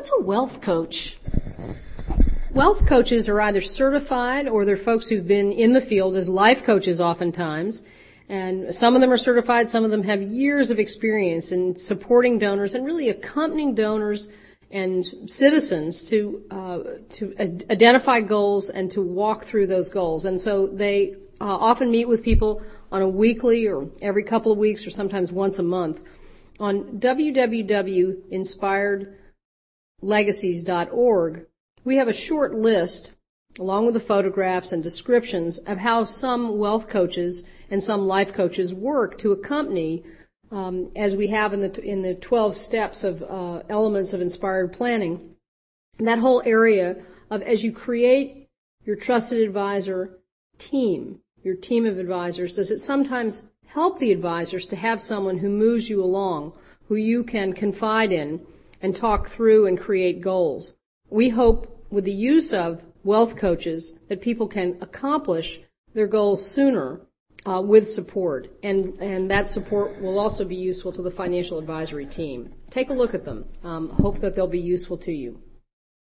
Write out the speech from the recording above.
what's a wealth coach? Wealth coaches are either certified or they're folks who've been in the field as life coaches oftentimes. And some of them are certified, some of them have years of experience in supporting donors and really accompanying donors and citizens to identify goals and to walk through those goals. And so they often meet with people on a weekly or every couple of weeks or sometimes once a month. On www.inspiredlegacies.org, we have a short list, along with the photographs and descriptions, of how some wealth coaches and some life coaches work to accompany, as we have in the 12 steps of elements of inspired planning, that whole area of as you create your trusted advisor team, your team of advisors, does it sometimes help the advisors to have someone who moves you along, who you can confide in and talk through and create goals. We hope with the use of wealth coaches that people can accomplish their goals sooner with support, and that support will also be useful to the financial advisory team. Take a look at them. Hope that they'll be useful to you.